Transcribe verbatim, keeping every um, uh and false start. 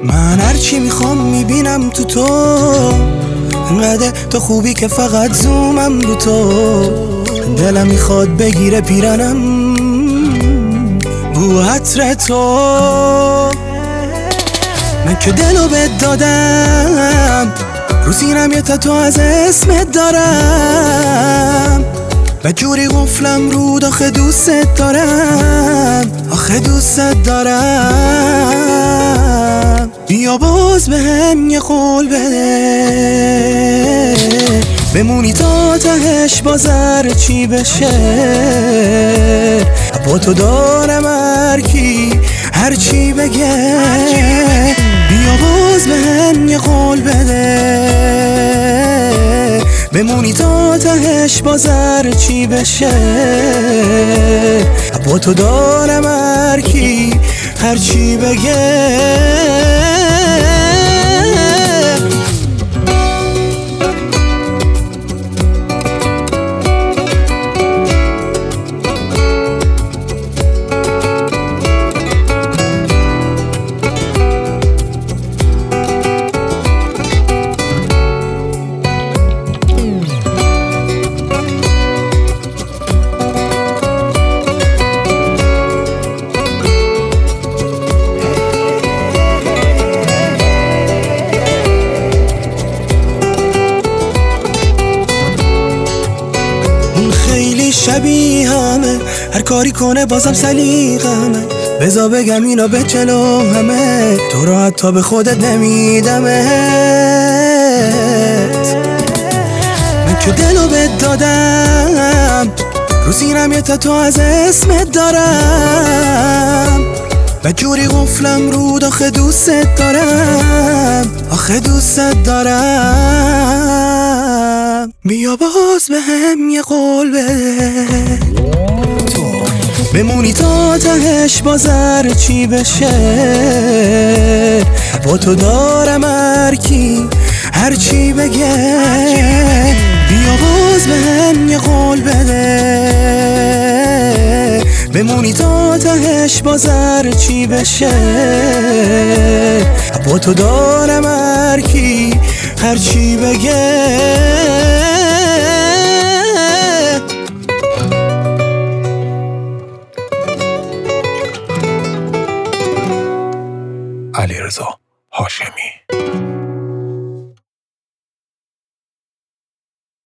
من هرچی میخوام میبینم تو تو، انقدر تو خوبی که فقط زومم رو تو. دلم میخواد بگیره پیرنم بو عطر تو. من که دلو بهت دادم، رو سینم یه تتو از اسمت دارم. بجوری قفلم رود آخه دوست دارم، آخه دوست دارم. بیا باز به هم یه قول بده، بمونی تا تهش بازر چی بشه. با تو دارم هرکی هر چی بگه. بیا باز به هم یه قول بده، بمونی تا تهش بازر چی بشه. با تو دارم هرکی هر چی بگه. شبیه همه، هر کاری کنه بازم سلیقمه. بذار بگم اینو به جلو همه، تو رو حتی به خودت نمیدمت. من که دلو بهت دادم، رو سینم یه تتو از اسمت دارم. بجوری قفلم رود آخه دوست دارم، آخه دوست دارم. بیا باز به هم یه قول بده، تو بمونی تا تهش بازر چی بشه. با تو دارم هرکی هر چی بگه. بیا باز به هم یه قول بده، بمونی تا تهش بازر چی بشه. با تو دارم هرکی هر چی بگه.